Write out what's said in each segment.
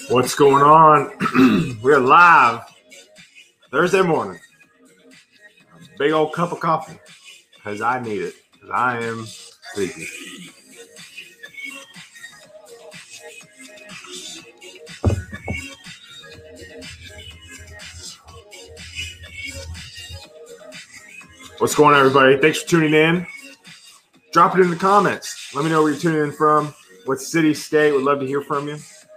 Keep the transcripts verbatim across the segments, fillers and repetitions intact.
What's going on? We're live Thursday morning. Big old cup of coffee because I need it because I am sleepy. What's going on, everybody? Thanks for tuning in. Drop it in the comments. Let me know where you're tuning in from. What city, state. Would love to hear from you.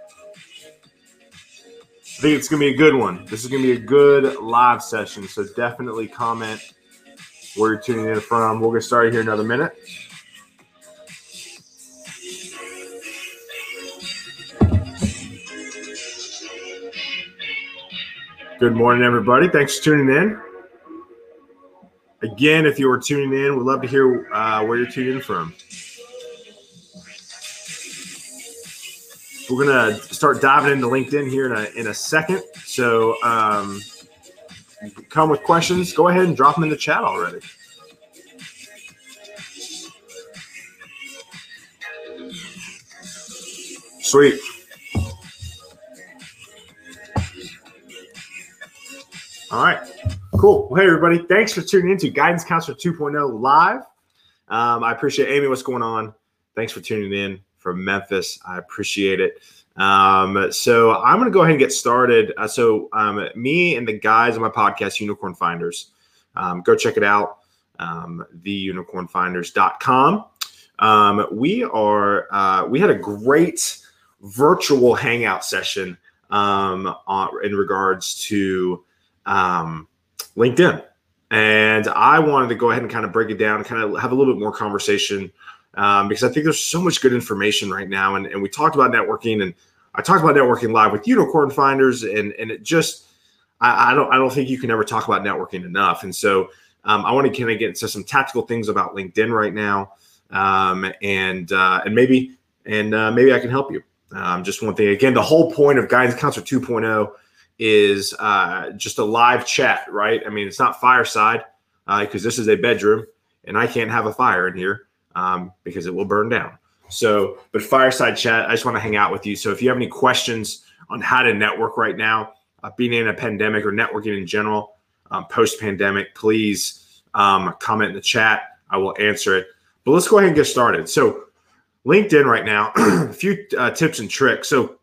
I think it's going to be a good one. This is going to be a good live session, so definitely comment where you're tuning in from. We'll get started here in another minute. Good morning, everybody. Thanks for tuning in. Again, if you are tuning in, we'd love to hear uh, where you're tuning in from. We're going to start diving into LinkedIn here in a, in a second. So um, you can come with questions. Go ahead and drop them in the chat already. Sweet. All right. Cool. Well, hey, everybody. Thanks for tuning in to Guidance Counselor two point oh Live. Um, I appreciate Amy. What's going on? Thanks for tuning in from Memphis. I appreciate it. Um, so I'm going to go ahead and get started. Uh, so um, me and the guys on my podcast, Unicorn Finders, um, go check it out, um, the unicorn finders dot com. Um, we are uh, we had a great virtual hangout session um, on, in regards to um, LinkedIn. And I wanted to go ahead and kind of break it down and kind of have a little bit more conversation um, because I think there's so much good information right now. And, and we talked about networking, and I talked about networking live with Unicorn Finders, and, and it just, I, I don't I don't think you can ever talk about networking enough. And so um, I want to kind of get into some tactical things about LinkedIn right now. Um, and, uh, and maybe, and uh, maybe I can help you. Um, just one thing, again, the whole point of Guidance Counselor two point oh is uh, just a live chat, right? I mean, it's not fireside because uh, this is a bedroom and I can't have a fire in here um, because it will burn down. So, but fireside chat, I just want to hang out with you. So if you have any questions on how to network right now, uh, being in a pandemic or networking in general, um, post-pandemic, please um, comment in the chat. I will answer it. But let's go ahead and get started. So LinkedIn right now, a few uh, tips and tricks. So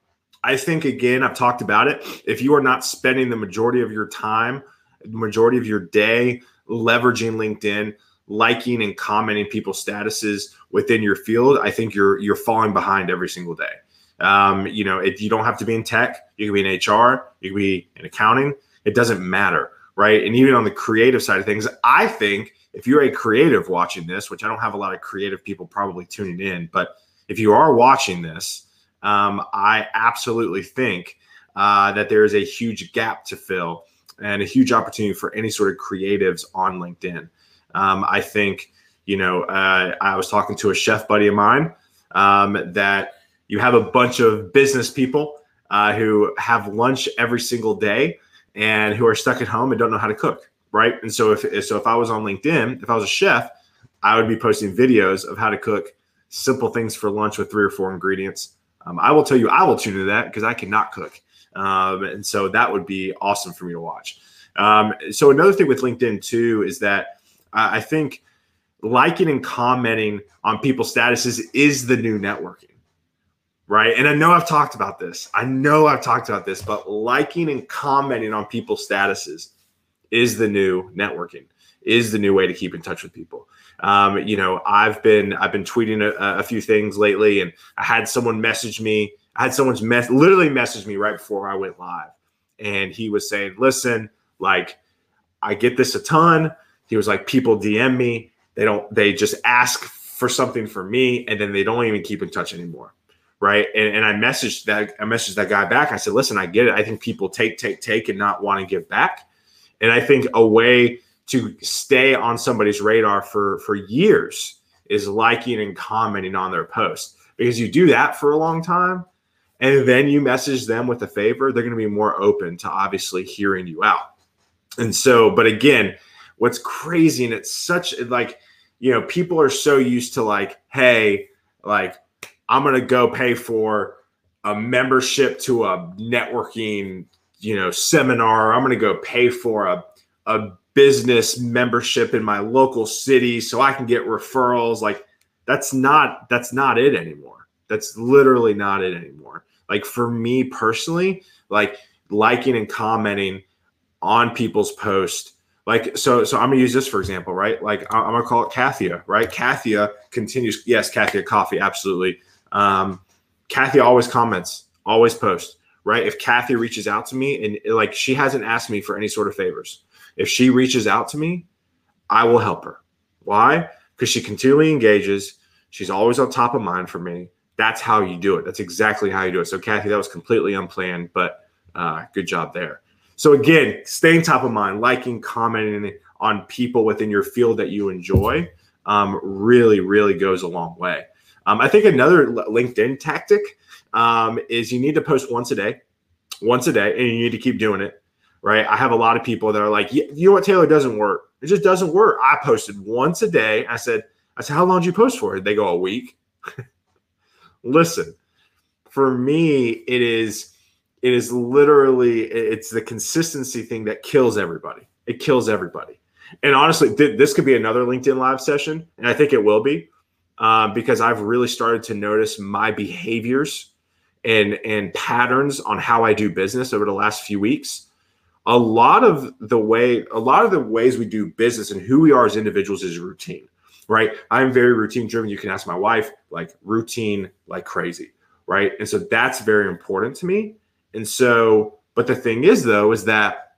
I think, again, I've talked about it. If you are not spending the majority of your time, the majority of your day leveraging LinkedIn, liking and commenting people's statuses within your field, I think you're you're falling behind every single day. Um, you know, if you don't have to be in tech, you can be in H R, you can be in accounting. It doesn't matter, right? And even on the creative side of things, I think if you're a creative watching this, which I don't have a lot of creative people probably tuning in, but if you are watching this, Um, I absolutely think uh, that there is a huge gap to fill and a huge opportunity for any sort of creatives on LinkedIn. Um, I think, you know, uh, I was talking to a chef buddy of mine um, that you have a bunch of business people uh, who have lunch every single day and who are stuck at home and don't know how to cook, right? And so if so, if I was on LinkedIn, if I was a chef, I would be posting videos of how to cook simple things for lunch with three or four ingredients. Um, I will tell you, I will tune into that because I cannot cook. Um, and so that would be awesome for me to watch. Um, so another thing with LinkedIn too is that I, I think liking and commenting on people's statuses is the new networking, right? And I know I've talked about this. I know I've talked about this, but liking and commenting on people's statuses is the new networking, is the new way to keep in touch with people. Um, you know, I've been I've been tweeting a, a few things lately, and I had someone message me. I had someone's mess literally message me right before I went live, and he was saying, "Listen, like, I get this a ton." He was like, "People D M me. They don't. They just ask for something for me, and then they don't even keep in touch anymore." Right. And, and I messaged that I messaged that guy back. I said, "Listen, I get it. I think people take, take, take, and not want to give back, and I think a way to stay on somebody's radar for, for years is liking and commenting on their post, because you do that for a long time and then you message them with a favor, they're going to be more open to obviously hearing you out. And so, but again, what's crazy, and it's such like, you know, people are so used to like, hey, like I'm going to go pay for a membership to a networking, you know, seminar. I'm going to go pay for a, a business membership in my local city so I can get referrals. Like that's not, that's not it anymore. That's literally not it anymore. Like for me personally, like liking and commenting on people's posts. Like, so, so I'm gonna use this for example, right? Like I'm gonna call it Kathia, right? Kathia continues. Yes. Kathia Coffee. Absolutely. Um, Kathia always comments, always posts, right? If Kathia reaches out to me and like, she hasn't asked me for any sort of favors. If she reaches out to me, I will help her. Why? Because she continually engages. She's always on top of mind for me. That's how you do it. That's exactly how you do it. So Kathia, that was completely unplanned, but uh, good job there. So again, staying top of mind, liking, commenting on people within your field that you enjoy um, really, really goes a long way. Um, I think another LinkedIn tactic um, is you need to post once a day, once a day, and you need to keep doing it, right? I have a lot of people that are like, you know what, Taylor, doesn't work. It just doesn't work. I posted once a day. I said, I said, how long did you post for? They go, a week. Listen, for me, it is, it is literally, it's the consistency thing that kills everybody. It kills everybody. And honestly, th- this could be another LinkedIn live session. And I think it will be um, because I've really started to notice my behaviors and, and patterns on how I do business over the last few weeks. A lot of the way, a lot of the ways we do business and who we are as individuals is routine. Right. I'm very routine driven. You can ask my wife, like routine, like crazy. Right. And so that's very important to me. And so, but the thing is, though, is that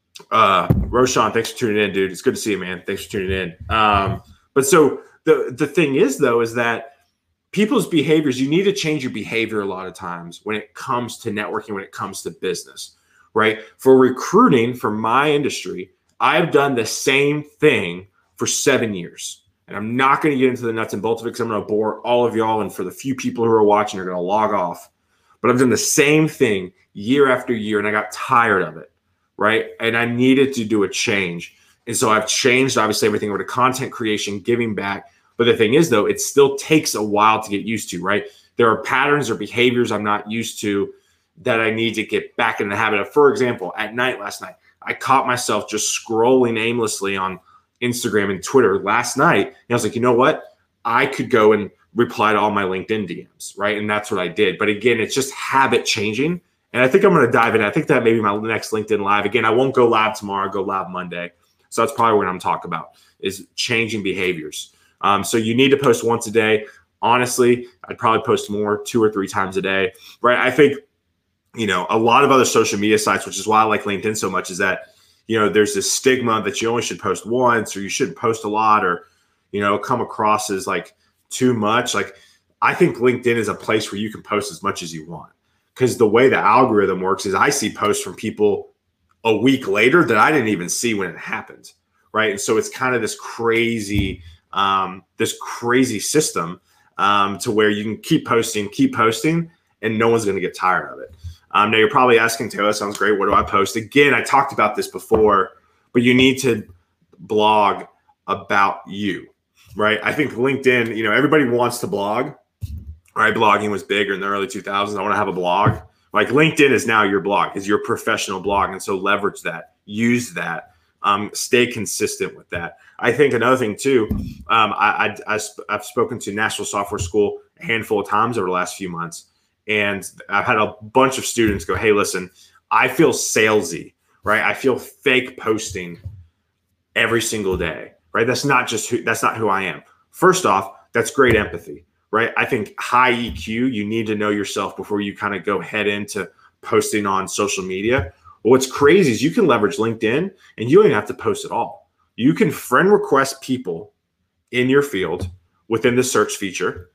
uh, Roshan, thanks for tuning in, dude. It's good to see you, man. Thanks for tuning in. Um, but so the, the thing is, though, is that people's behaviors, you need to change your behavior a lot of times when it comes to networking, when it comes to business. Right. For recruiting, for my industry, I've done the same thing for seven years. And I'm not going to get into the nuts and bolts of it because I'm going to bore all of y'all. And for the few people who are watching, are going to log off. But I've done the same thing year after year, and I got tired of it, right? And I needed to do a change. And so I've changed, obviously, everything over to content creation, giving back. But the thing is, though, it still takes a while to get used to, right? There are patterns or behaviors I'm not used to that I need to get back in the habit of. For example, at night last night, I caught myself just scrolling aimlessly on Instagram and Twitter last night. And I was like, you know what? I could go and reply to all my LinkedIn D Ms, right? And that's what I did. But again, it's just habit changing. And I think I'm going to dive in. I think that maybe my next LinkedIn live. Again, I won't go live tomorrow. I'll go live Monday. So that's probably what I'm talking about is changing behaviors. Um, so you need to post once a day. Honestly, I'd probably post more, two or three times a day, right? I think, you know, a lot of other social media sites, which is why I like LinkedIn so much, is that, you know, there's this stigma that you only should post once or you shouldn't post a lot or, you know, come across as like too much. Like I think LinkedIn is a place where you can post as much as you want because the way the algorithm works is I see posts from people a week later that I didn't even see when it happened. Right. And so it's kind of this crazy, um, this crazy system um, to where you can keep posting, keep posting, and no one's going to get tired of it. Um, now you're probably asking, Taylor, sounds great. What do I post? Again, I talked about this before, but you need to blog about you, right? I think LinkedIn, you know, everybody wants to blog, right? Blogging was bigger in the early two thousands. I want to have a blog. Like LinkedIn is now your blog, is your professional blog. And so leverage that, use that, um, stay consistent with that. I think another thing too, um, I, I, I, I've spoken to National Software School a handful of times over the last few months. And I've had a bunch of students go, hey, listen, I feel salesy, right? I feel fake posting every single day, right? That's not just who, that's not who I am. First off, that's great empathy, right? I think high E Q, you need to know yourself before you kind of go head into posting on social media. Well, what's crazy is you can leverage LinkedIn and you don't even have to post at all. You can friend request people in your field within the search feature,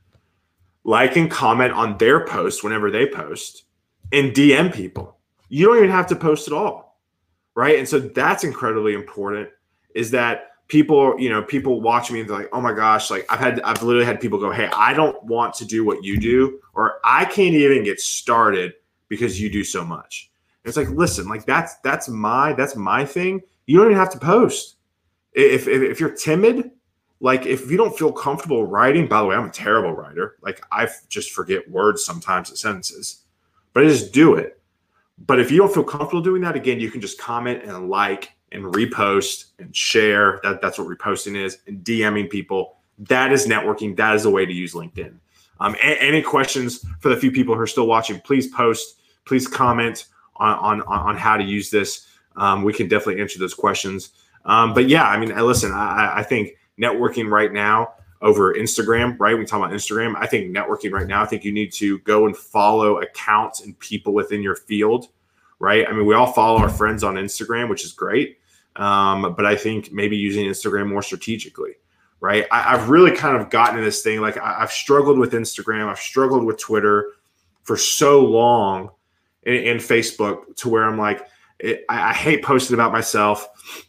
like and comment on their posts whenever they post, and D M people. You don't even have to post at all, right? And so that's incredibly important is that people, you know, people watch me and they're like, oh my gosh, like I've had, I've literally had people go, hey, I don't want to do what you do, or I can't even get started because you do so much. And it's like, listen, like that's, that's my, that's my thing. You don't even have to post. If, if, if you're timid, like if you don't feel comfortable writing, by the way, I'm a terrible writer. Like I just forget words sometimes, sentences, but I just do it. But if you don't feel comfortable doing that, again, you can just comment and like and repost and share. That, that's what reposting is, and DMing people. That is networking. That is a way to use LinkedIn. Um, a- any questions for the few people who are still watching, please post, please comment on, on, on how to use this. Um, we can definitely answer those questions. Um, but yeah, I mean, listen, I, I think networking right now over Instagram, right? We talk about Instagram. I think networking right now, I think you need to go and follow accounts and people within your field, right? I mean, we all follow our friends on Instagram, which is great. Um, but I think maybe using Instagram more strategically. Right. I, I've really kind of gotten to this thing. Like I, I've struggled with Instagram. I've struggled with Twitter for so long and, and Facebook to where I'm like, it, I, I hate posting about myself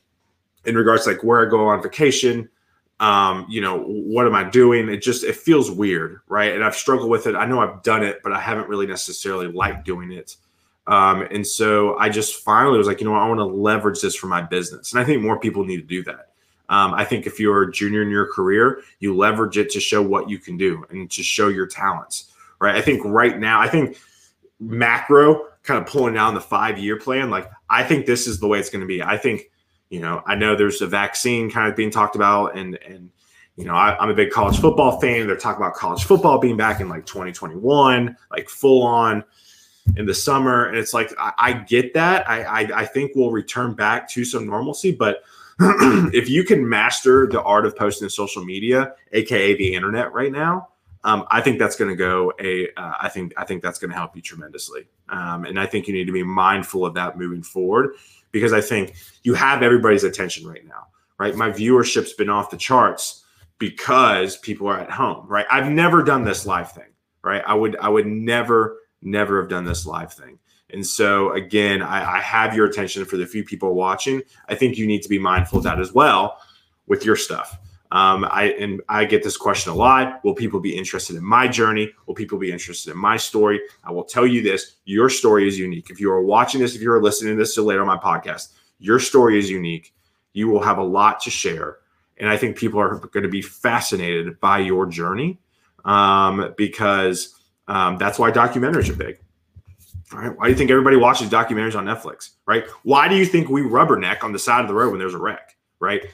in regards to like where I go on vacation. Um, you know, what am I doing? It just, it feels weird. Right. And I've struggled with it. I know I've done it, but I haven't really necessarily liked doing it. Um, and so I just finally was like, you know what, I want to leverage this for my business. And I think more people need to do that. Um, I think if you're a junior in your career, you leverage it to show what you can do and to show your talents, right? I think right now, I think macro kind of pulling down the five-year plan, like I think this is the way it's going to be. I think, you know, I know there's a vaccine kind of being talked about and, and you know, I, I'm a big college football fan. They're talking about college football being back in like twenty twenty-one, like full on in the summer. And it's like, I, I get that. I, I, I think we'll return back to some normalcy, but if you can master the art of posting to social media, aka the internet right now, um, I think that's going to go a. Uh, I think I think that's going to help you tremendously, um, and I think you need to be mindful of that moving forward because I think you have everybody's attention right now. Right, my viewership's been off the charts because people are at home. Right, I've never done this live thing. Right, I would I would never never have done this live thing. And so, again, I, I have your attention for the few people watching. I think you need to be mindful of that as well with your stuff. Um, I and I get this question a lot. Will people be interested in my journey? Will people be interested in my story? I will tell you this. Your story is unique. If you are watching this, if you are listening to this later on my podcast, your story is unique. You will have a lot to share. And I think people are going to be fascinated by your journey um, because um, that's why documentaries are big. All right. Why do you think everybody watches documentaries on Netflix, right? Why do you think we rubberneck on the side of the road when there's a wreck, right?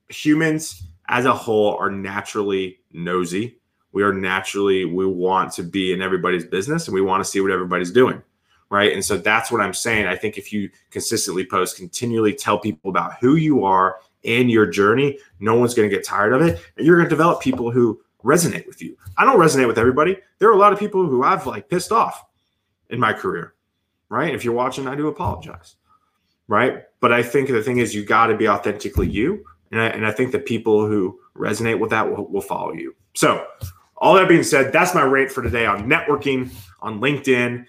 Humans as a whole are naturally nosy. We are naturally, we want to be in everybody's business and we want to see what everybody's doing, right? And so that's what I'm saying. I think if you consistently post, continually tell people about who you are and your journey, no one's going to get tired of it. And you're going to develop people who resonate with you. I don't resonate with everybody. There are a lot of people who I've like pissed off in my career, right? If you're watching, I do apologize, right? But I think the thing is you got to be authentically you. And I, and I think the people who resonate with that will, will follow you. So all that being said, that's my rant for today on networking, on LinkedIn,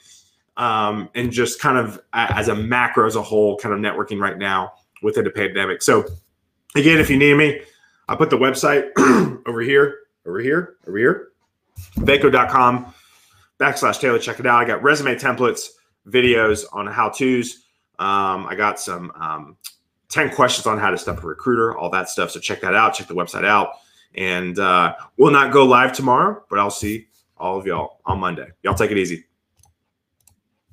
um, and just kind of as a macro as a whole, kind of networking right now within the pandemic. So again, if you need me, I put the website over here, over here, over here, vaco dot com. backslash Taylor, check it out. I got resume templates, videos on how-tos. Um, I got some um, ten questions on how to step a recruiter, all that stuff. So check that out. Check the website out. And uh, we'll not go live tomorrow, but I'll see all of y'all on Monday. Y'all take it easy.